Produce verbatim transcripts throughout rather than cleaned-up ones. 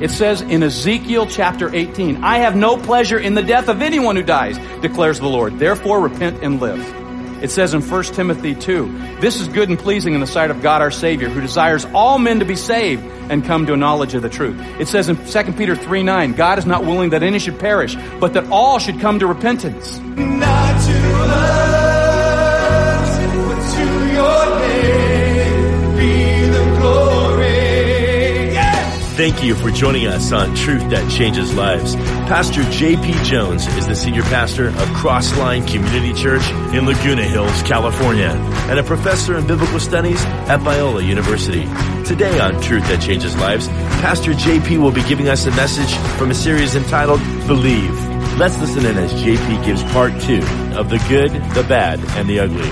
It says in Ezekiel chapter eighteen, I have no pleasure in the death of anyone who dies, declares the Lord. Therefore, repent and live. It says in First Timothy two, this is good and pleasing in the sight of God our Savior, who desires all men to be saved and come to a knowledge of the truth. It says in Second Peter three nine, God is not willing that any should perish, but that all should come to repentance. Not to us, but to your name be the glory. Yeah! Thank you for joining us on Truth That Changes Lives. Pastor J P Jones is the senior pastor of Crossline Community Church in Laguna Hills, California, and a professor in biblical studies at Biola University. Today on Truth That Changes Lives, Pastor J P will be giving us a message from a series entitled Believe. Let's listen in as J P gives part two of the good, the bad, and the ugly.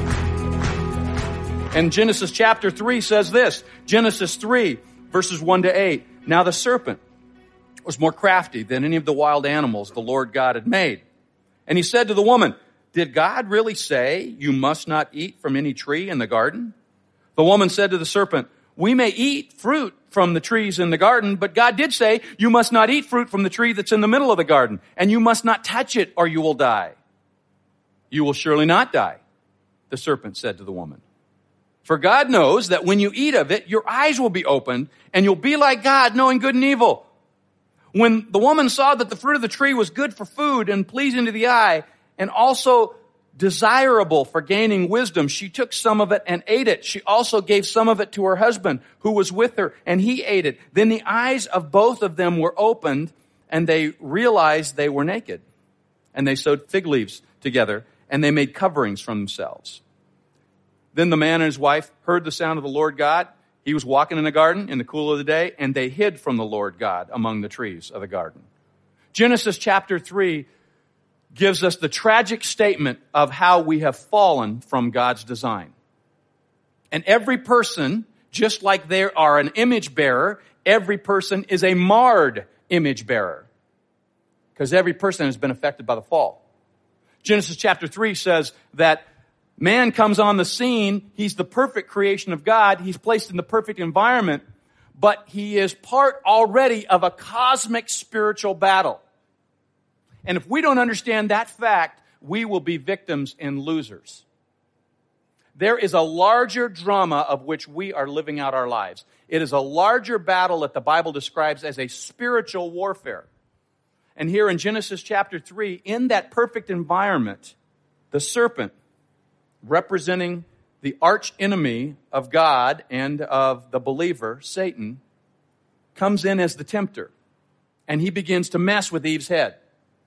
And Genesis chapter three says this, Genesis three, verses one to eight. Now the serpent was more crafty than any of the wild animals the Lord God had made. And he said to the woman, did God really say you must not eat from any tree in the garden? The woman said to the serpent, we may eat fruit from the trees in the garden, but God did say you must not eat fruit from the tree that's in the middle of the garden, and you must not touch it or you will die. You will surely not die, the serpent said to the woman. For God knows that when you eat of it, your eyes will be opened, and you'll be like God, knowing good and evil. When the woman saw that the fruit of the tree was good for food and pleasing to the eye, and also desirable for gaining wisdom, she took some of it and ate it. She also gave some of it to her husband who was with her, and he ate it. Then the eyes of both of them were opened, and they realized they were naked. And they sewed fig leaves together, and they made coverings for themselves. Then the man and his wife heard the sound of the Lord God. He was walking in the garden in the cool of the day, and they hid from the Lord God among the trees of the garden. Genesis chapter three gives us the tragic statement of how we have fallen from God's design. And every person, just like they are an image bearer, every person is a marred image bearer. Because every person has been affected by the fall. Genesis chapter three says that man comes on the scene. He's the perfect creation of God. He's placed in the perfect environment, but he is part already of a cosmic spiritual battle. And if we don't understand that fact, we will be victims and losers. There is a larger drama of which we are living out our lives. It is a larger battle that the Bible describes as a spiritual warfare. And here in Genesis chapter three, in that perfect environment, the serpent, representing the arch enemy of God and of the believer, Satan, comes in as the tempter. And he begins to mess with Eve's head.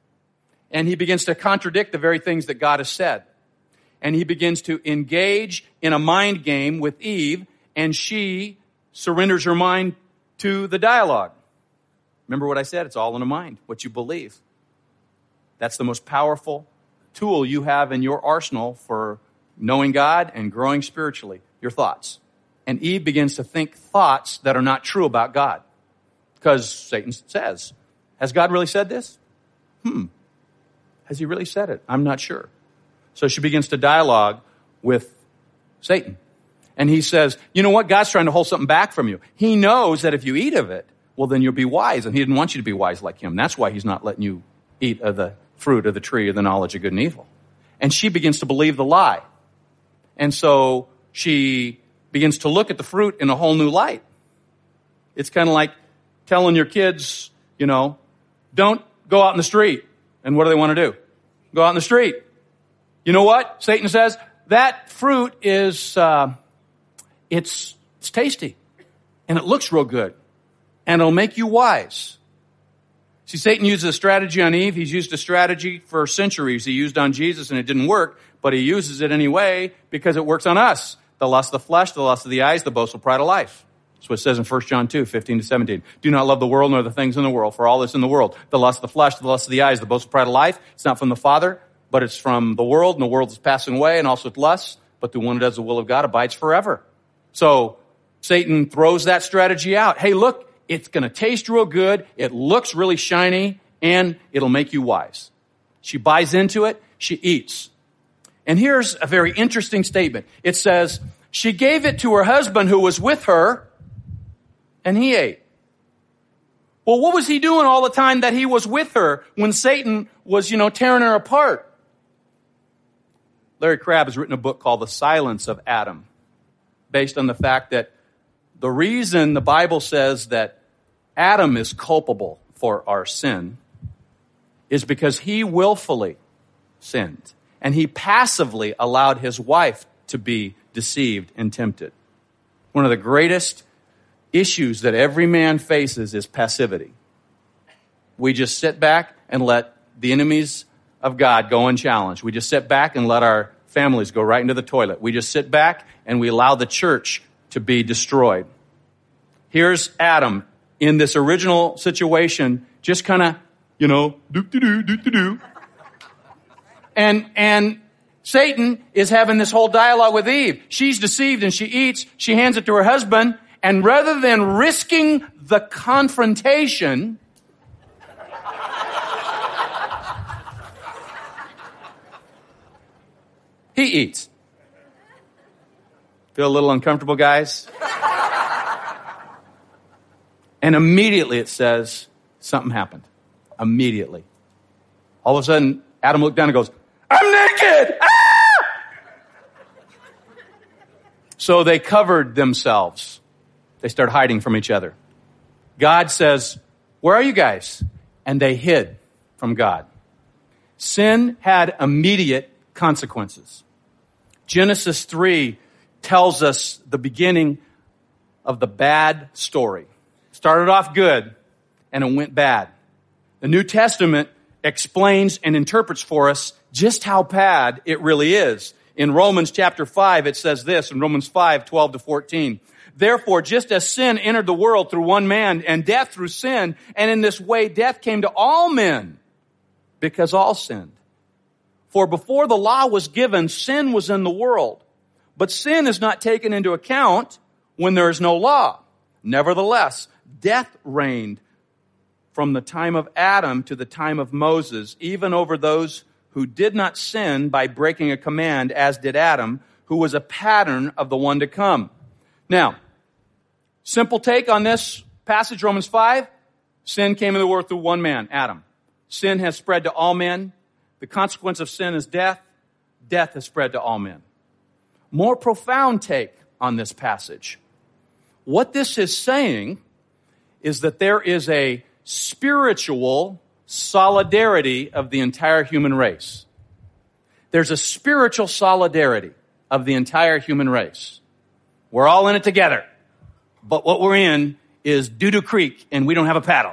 And he begins to contradict the very things that God has said. And he begins to engage in a mind game with Eve, and she surrenders her mind to the dialogue. Remember what I said? It's all in the mind, what you believe. That's the most powerful tool you have in your arsenal for knowing God and growing spiritually, your thoughts. And Eve begins to think thoughts that are not true about God. Because Satan says, has God really said this? Hmm. Has he really said it? I'm not sure. So she begins to dialogue with Satan. And he says, you know what? God's trying to hold something back from you. He knows that if you eat of it, well, then you'll be wise. And he didn't want you to be wise like him. That's why he's not letting you eat of the fruit of the tree of the knowledge of good and evil. And she begins to believe the lie. And so she begins to look at the fruit in a whole new light. It's kind of like telling your kids, you know, don't go out in the street. And what do they want to do? Go out in the street. You know what? Satan says, that fruit is, uh, it's, it's tasty. And it looks real good. And it'll make you wise. See, Satan uses a strategy on Eve. He's used a strategy for centuries. He used on Jesus and it didn't work. But he uses it anyway because it works on us. The lust of the flesh, the lust of the eyes, the boastful pride of life. That's what it says in First John two, fifteen to seventeen. Do not love the world nor the things in the world, for all that's in the world. The lust of the flesh, the lust of the eyes, the boastful pride of life. It's not from the Father, but it's from the world, and the world is passing away, and also its lusts. But the one who does the will of God abides forever. So Satan throws that strategy out. Hey, look, it's going to taste real good. It looks really shiny, and it'll make you wise. She buys into it. She eats. And here's a very interesting statement. It says, she gave it to her husband who was with her, and he ate. Well, what was he doing all the time that he was with her when Satan was, you know, tearing her apart? Larry Crabb has written a book called The Silence of Adam, based on the fact that the reason the Bible says that Adam is culpable for our sin is because he willfully sinned, and he passively allowed his wife to be deceived and tempted. One of the greatest issues that every man faces is passivity. We just sit back and let the enemies of God go unchallenged. We just sit back and let our families go right into the toilet. We just sit back and we allow the church to be destroyed. Here's Adam in this original situation, just kind of, you know, do-do-do, do-do-do. And, and Satan is having this whole dialogue with Eve. She's deceived and she eats. She hands it to her husband. And rather than risking the confrontation, he eats. Feel a little uncomfortable, guys? And immediately it says something happened. Immediately. All of a sudden, Adam looked down and goes, I'm naked! Ah! So they covered themselves. They started hiding from each other. God says, where are you guys? And they hid from God. Sin had immediate consequences. Genesis three tells us the beginning of the bad story. Started off good, and it went bad. The New Testament explains and interprets for us just how bad it really is. In Romans chapter five, it says this, in Romans five, twelve to fourteen. Therefore, just as sin entered the world through one man, and death through sin, and in this way death came to all men, because all sinned. For before the law was given, sin was in the world. But sin is not taken into account when there is no law. Nevertheless, death reigned from the time of Adam to the time of Moses, even over those who did not sin by breaking a command, as did Adam, who was a pattern of the one to come. Now, simple take on this passage, Romans five. Sin came into the world through one man, Adam. Sin has spread to all men. The consequence of sin is death. Death has spread to all men. More profound take on this passage. What this is saying is that there is a spiritual solidarity of the entire human race. There's a spiritual solidarity of the entire human race. We're all in it together. But what we're in is doo-doo creek, and we don't have a paddle.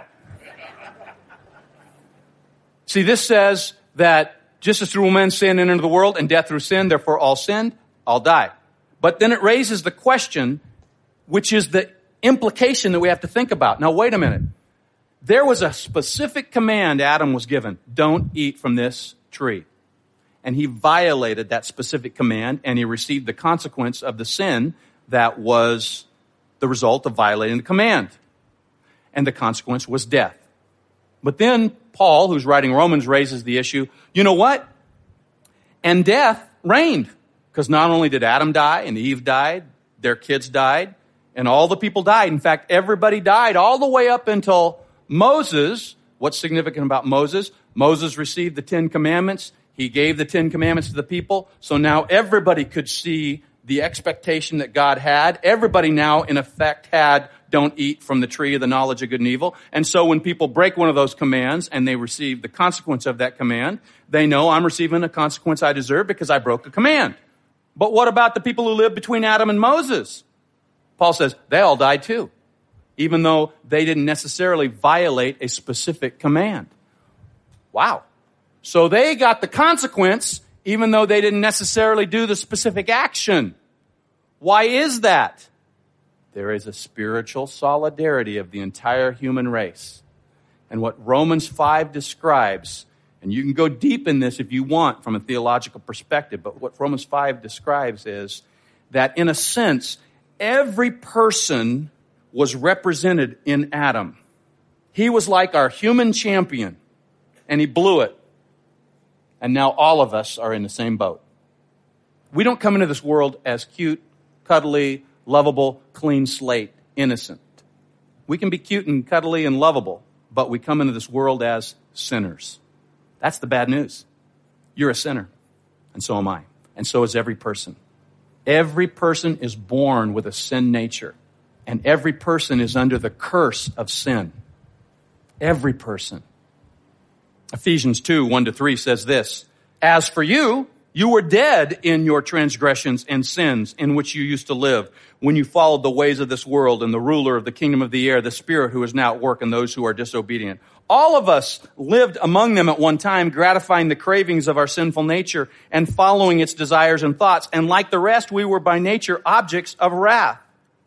See, this says that just as through one man sin entered the world, and death through sin, therefore all sinned, all died. But then it raises the question, which is the implication that we have to think about. Now, wait a minute. There was a specific command Adam was given. Don't eat from this tree. And he violated that specific command, and he received the consequence of the sin that was the result of violating the command. And the consequence was death. But then Paul, who's writing Romans, raises the issue, you know what? And death reigned. Because not only did Adam die and Eve died, their kids died, and all the people died. In fact, everybody died all the way up until Moses. What's significant about Moses? Moses received the Ten Commandments. He gave the Ten Commandments to the people. So now everybody could see the expectation that God had. Everybody now, in effect, had don't eat from the tree of the knowledge of good and evil. And so when people break one of those commands and they receive the consequence of that command, they know I'm receiving a consequence I deserve because I broke a command. But what about the people who lived between Adam and Moses? Paul says they all died too, even though they didn't necessarily violate a specific command. Wow. So they got the consequence, even though they didn't necessarily do the specific action. Why is that? There is a spiritual solidarity of the entire human race. And what Romans five describes, and you can go deep in this if you want from a theological perspective, but what Romans five describes is that in a sense, every person was represented in Adam. He was like our human champion, and he blew it. And now all of us are in the same boat. We don't come into this world as cute, cuddly, lovable, clean slate, innocent. We can be cute and cuddly and lovable, but we come into this world as sinners. That's the bad news. You're a sinner, and so am I, and so is every person. Every person is born with a sin nature, and every person is under the curse of sin. Every person. Ephesians two, one to three says this, "As for you, you were dead in your transgressions and sins in which you used to live when you followed the ways of this world and the ruler of the kingdom of the air, the spirit who is now at work in those who are disobedient. All of us lived among them at one time, gratifying the cravings of our sinful nature and following its desires and thoughts. And like the rest, we were by nature objects of wrath."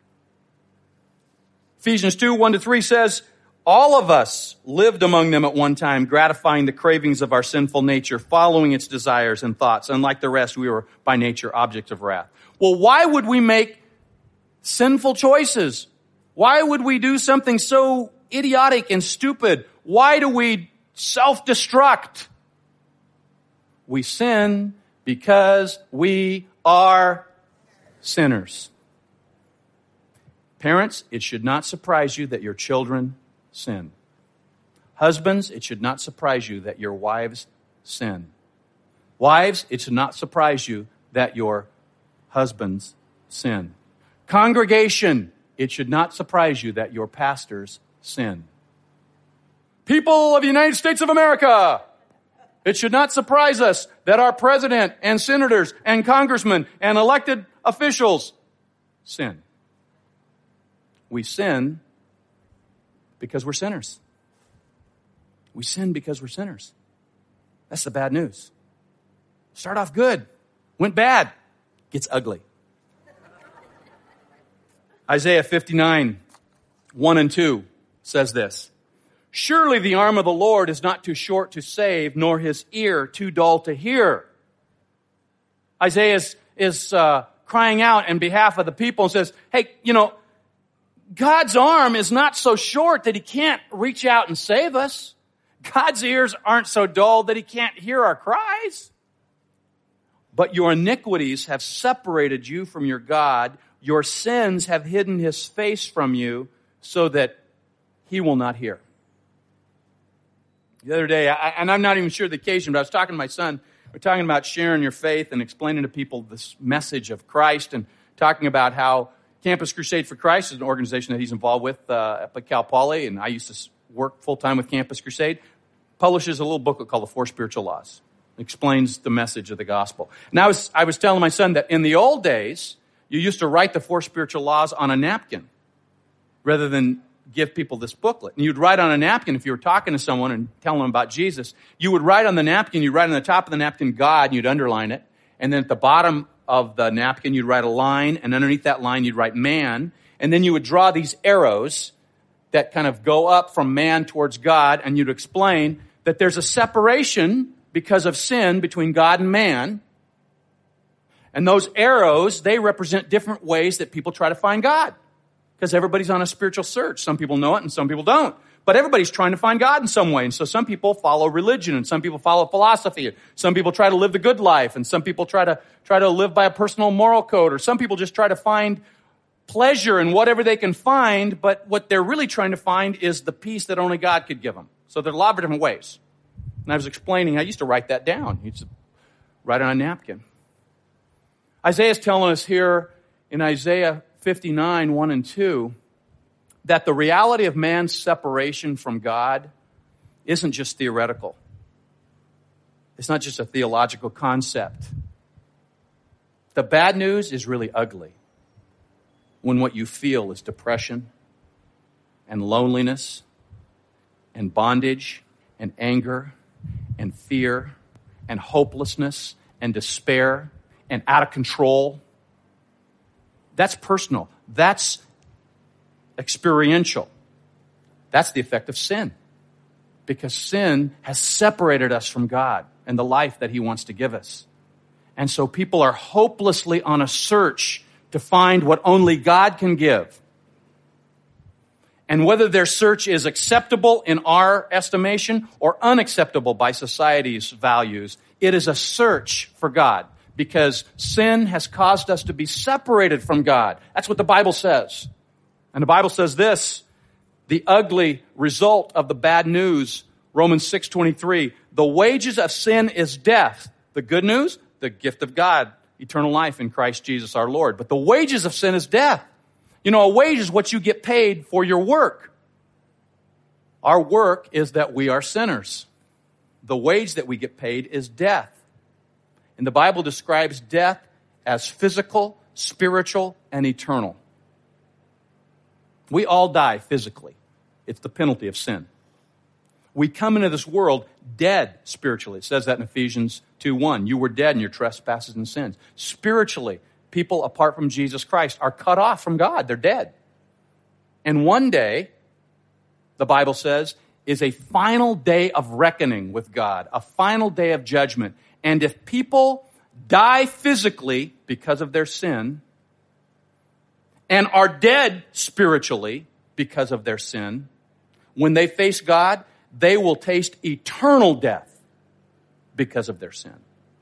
Ephesians two, one to three says, "All of us lived among them at one time, gratifying the cravings of our sinful nature, following its desires and thoughts. And like the rest, we were by nature objects of wrath." Well, why would we make sinful choices? Why would we do something so idiotic and stupid? Why do we self-destruct? We sin because we are sinners. Parents, it should not surprise you that your children sin. Husbands, it should not surprise you that your wives sin. Wives, it should not surprise you that your husbands sin. Congregation, it should not surprise you that your pastors sin. People of the United States of America, it should not surprise us that our president and senators and congressmen and elected officials sin. We sin because we're sinners. We sin because we're sinners. That's the bad news. Start off good, went bad, gets ugly. Isaiah fifty-nine, one and two says this, "Surely the arm of the Lord is not too short to save, nor his ear too dull to hear." Isaiah is, is uh, crying out in behalf of the people and says, hey, you know, God's arm is not so short that he can't reach out and save us. God's ears aren't so dull that he can't hear our cries. But your iniquities have separated you from your God. Your sins have hidden his face from you so that he will not hear. The other day, I, and I'm not even sure the occasion, but I was talking to my son. We're talking about sharing your faith and explaining to people this message of Christ and talking about how Campus Crusade for Christ is an organization that he's involved with uh, up at Cal Poly, and I used to work full-time with Campus Crusade, publishes a little booklet called The Four Spiritual Laws. It explains the message of the gospel. And I was, I was telling my son that in the old days, you used to write the four spiritual laws on a napkin rather than give people this booklet. And you'd write on a napkin, if you were talking to someone and telling them about Jesus, you would write on the napkin, you'd write on the top of the napkin, God, and you'd underline it. And then at the bottom of the napkin, you'd write a line, and underneath that line, you'd write man. And then you would draw these arrows that kind of go up from man towards God, and you'd explain that there's a separation because of sin between God and man. And those arrows, they represent different ways that people try to find God. Because everybody's on a spiritual search. Some people know it and some people don't. But everybody's trying to find God in some way. And so some people follow religion and some people follow philosophy. And some people try to live the good life. And some people try to try to live by a personal moral code. Or some people just try to find pleasure in whatever they can find. But what they're really trying to find is the peace that only God could give them. So there are a lot of different ways. And I was explaining, I used to write that down. I used to write on a napkin. Isaiah's telling us here in Isaiah fifty-nine, one and two, that the reality of man's separation from God isn't just theoretical. It's not just a theological concept. The bad news is really ugly when what you feel is depression and loneliness and bondage and anger and fear and hopelessness and despair and out of control. That's personal. That's experiential. That's the effect of sin. Because sin has separated us from God and the life that he wants to give us. And so people are hopelessly on a search to find what only God can give. And whether their search is acceptable in our estimation or unacceptable by society's values, it is a search for God. Because sin has caused us to be separated from God. That's what the Bible says. And the Bible says this, The ugly result of the bad news, Romans six twenty-three, the wages of sin is death. The good news, the gift of God, eternal life in Christ Jesus our Lord. But the wages of sin is death. You know, a wage is what you get paid for your work. Our work is that we are sinners. The wage that we get paid is death. And the Bible describes death as physical, spiritual, and eternal. We all die physically. It's the penalty of sin. We come into this world dead spiritually. It says that in Ephesians two one. You were dead in your trespasses and sins. Spiritually, people apart from Jesus Christ are cut off from God. They're dead. And one day, the Bible says, is a final day of reckoning with God, a final day of judgment. And if people die physically because of their sin and are dead spiritually because of their sin, when they face God, they will taste eternal death because of their sin.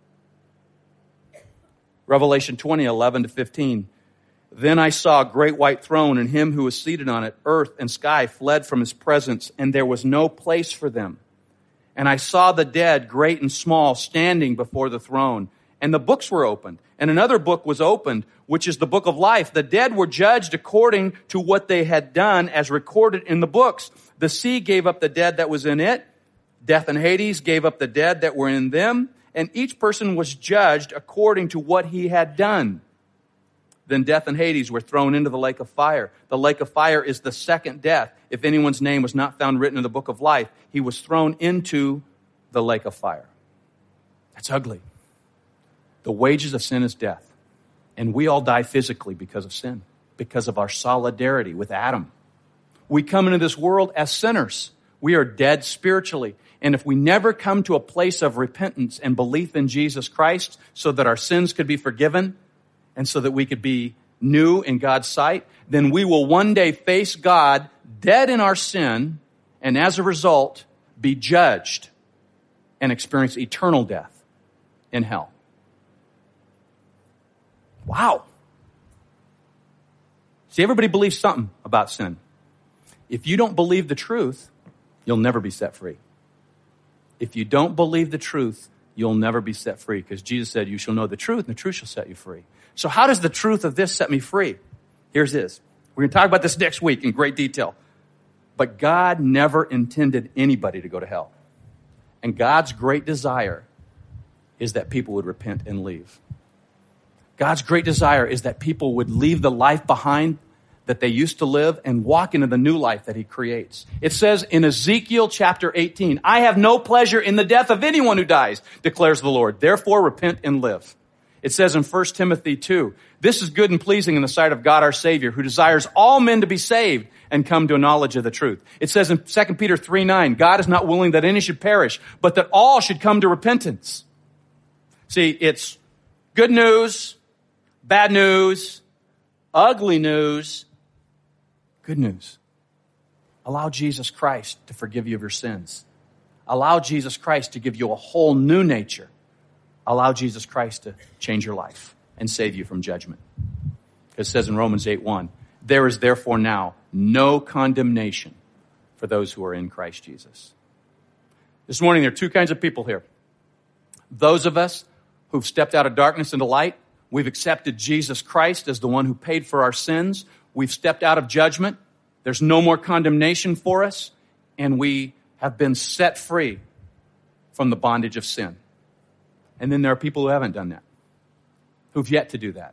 Revelation twenty, eleven to fifteen. Then I saw a great white throne, and him who was seated on it. Earth and sky fled from his presence, and there was no place for them. And I saw the dead, great and small, standing before the throne. And the books were opened. And another book was opened, which is the book of life. The dead were judged according to what they had done, as recorded in the books. The sea gave up the dead that was in it. Death and Hades gave up the dead that were in them. And each person was judged according to what he had done. Then death and Hades were thrown into the lake of fire. The lake of fire is the second death. If anyone's name was not found written in the book of life, he was thrown into the lake of fire. That's ugly. The wages of sin is death. And we all die physically because of sin, because of our solidarity with Adam. We come into this world as sinners. We are dead spiritually. And if we never come to a place of repentance and belief in Jesus Christ so that our sins could be forgiven, and so that we could be new in God's sight, then we will one day face God dead in our sin, and as a result, be judged and experience eternal death in hell. Wow. See, everybody believes something about sin. If you don't believe the truth, you'll never be set free. If you don't believe the truth, you'll never be set free, because Jesus said, you shall know the truth, and the truth shall set you free. So how does the truth of this set me free? Here's this. We're going to talk about this next week in great detail. But God never intended anybody to go to hell. And God's great desire is that people would repent and leave. God's great desire is that people would leave the life behind that they used to live and walk into the new life that he creates. It says in Ezekiel chapter eighteen, I have no pleasure in the death of anyone who dies, declares the Lord. Therefore, repent and live. It says in First Timothy two, this is good and pleasing in the sight of God our Savior, who desires all men to be saved and come to a knowledge of the truth. It says in Second Peter three nine, God is not willing that any should perish, but that all should come to repentance. See, it's good news, bad news, ugly news, good news. Allow Jesus Christ to forgive you of your sins. Allow Jesus Christ to give you a whole new nature. Allow Jesus Christ to change your life and save you from judgment. It says in Romans eight one, there is therefore now no condemnation for those who are in Christ Jesus. This morning, there are two kinds of people here. Those of us who've stepped out of darkness into light, we've accepted Jesus Christ as the one who paid for our sins. We've stepped out of judgment. There's no more condemnation for us, and we have been set free from the bondage of sin. And then there are people who haven't done that, who've yet to do that.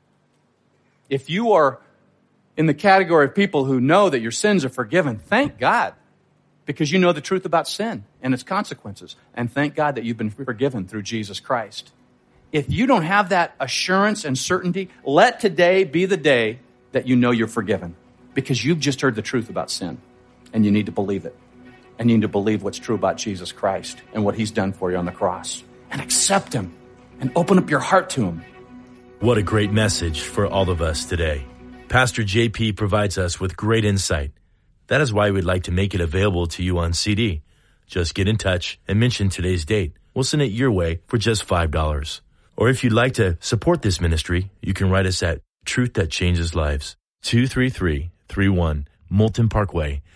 If you are in the category of people who know that your sins are forgiven, thank God, because you know the truth about sin and its consequences. And thank God that you've been forgiven through Jesus Christ. If you don't have that assurance and certainty, let today be the day that you know you're forgiven, because you've just heard the truth about sin, and you need to believe it. And you need to believe what's true about Jesus Christ and what he's done for you on the cross. And accept him and open up your heart to him. What a great message for all of us today. Pastor J P provides us with great insight. That is why we'd like to make it available to you on C D. Just get in touch and mention today's date. We'll send it your way for just five dollars. Or if you'd like to support this ministry, you can write us at Truth That Changes Lives, two three three three one Moulton Parkway,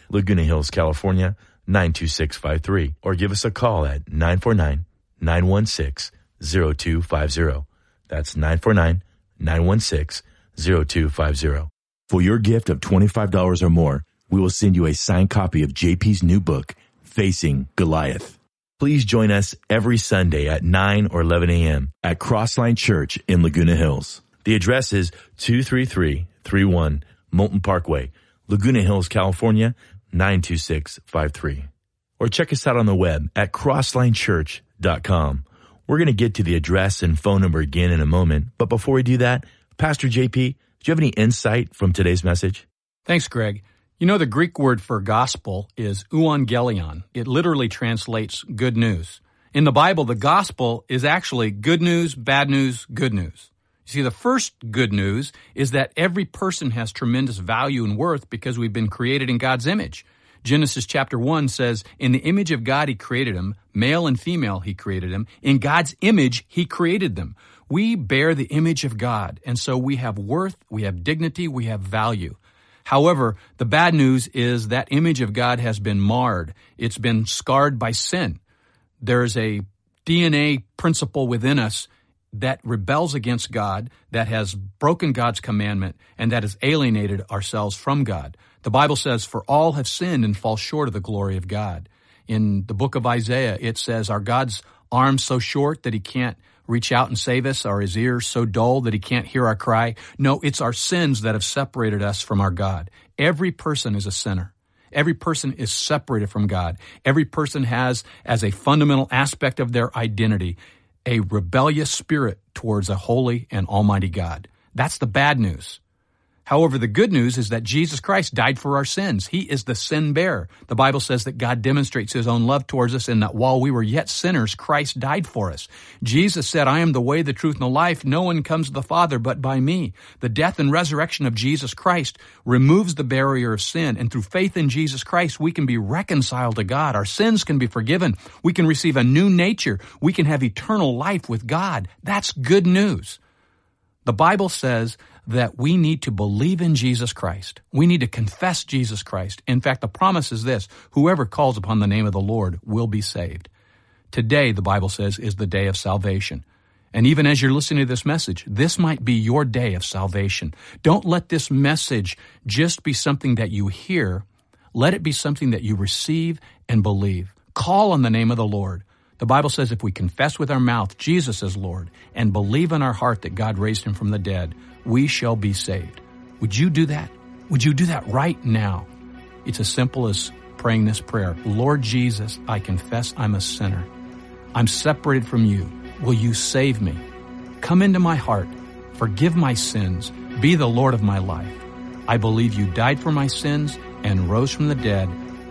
Laguna Hills, California, nine two six five three. Or give us a call at nine four nine, nine one six, zero two five zero. That's nine four nine, nine one six, zero two five zero. For your gift of twenty-five dollars or more, we will send you a signed copy of J P's new book, Facing Goliath. Please join us every Sunday at nine or eleven a.m. at Crossline Church in Laguna Hills. The address is two three three three one Moulton Parkway, Laguna Hills, California, nine two six five three. Or check us out on the web at crossline church dot com. We're going to get to the address and phone number again in a moment, but before we do that, Pastor J P, do you have any insight from today's message? Thanks, Greg. You know, the Greek word for gospel is euangelion. It literally translates good news. In the Bible, the gospel is actually good news, bad news, good news. You see, the first good news is that every person has tremendous value and worth because we've been created in God's image. Genesis chapter one says, in the image of God he created him, male and female he created him. In God's image he created them. We bear the image of God, and so we have worth, we have dignity, we have value. However, the bad news is that image of God has been marred. It's been scarred by sin. There's a D N A principle within us that rebels against God, that has broken God's commandment, and that has alienated ourselves from God. The Bible says, for all have sinned and fall short of the glory of God. In the book of Isaiah, it says, are God's arms so short that he can't reach out and save us? Are his ears so dull that he can't hear our cry? No, it's our sins that have separated us from our God. Every person is a sinner. Every person is separated from God. Every person has, as a fundamental aspect of their identity, a rebellious spirit towards a holy and almighty God. That's the bad news. However, the good news is that Jesus Christ died for our sins. He is the sin bearer. The Bible says that God demonstrates his own love towards us in that while we were yet sinners, Christ died for us. Jesus said, I am the way, the truth, and the life. No one comes to the Father but by me. The death and resurrection of Jesus Christ removes the barrier of sin, and through faith in Jesus Christ, we can be reconciled to God. Our sins can be forgiven. We can receive a new nature. We can have eternal life with God. That's good news. The Bible says that we need to believe in Jesus Christ. We need to confess Jesus Christ. In fact, the promise is this: whoever calls upon the name of the Lord will be saved. Today, the Bible says, is the day of salvation. And even as you're listening to this message, this might be your day of salvation. Don't let this message just be something that you hear. Let it be something that you receive and believe. Call on the name of the Lord. The Bible says if we confess with our mouth Jesus is Lord and believe in our heart that God raised him from the dead, we shall be saved. Would you do that? Would you do that right now? It's as simple as praying this prayer. Lord Jesus, I confess I'm a sinner. I'm separated from you. Will you save me? Come into my heart. Forgive my sins. Be the Lord of my life. I believe you died for my sins and rose from the dead.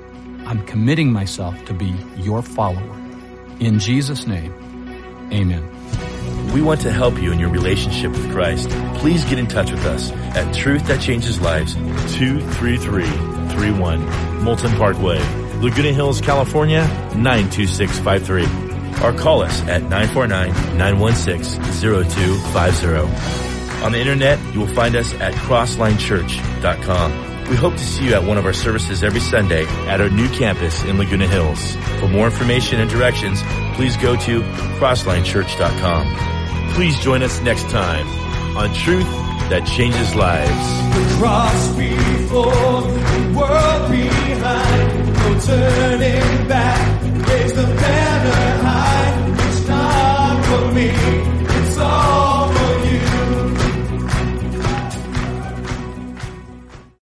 I'm committing myself to be your follower. In Jesus' name, amen. We want to help you in your relationship with Christ. Please get in touch with us at Truth That Changes Lives, two three three three one Moulton Parkway, Laguna Hills, California, nine two six five three. Or call us at nine four nine, nine one six, zero two five zero. On the internet, you will find us at crossline church dot com. We hope to see you at one of our services every Sunday at our new campus in Laguna Hills. For more information and directions, please go to crossline church dot com. Please join us next time on Truth That Changes Lives. The cross before, the world behind, no turning back, raise the banner high, it's not for me.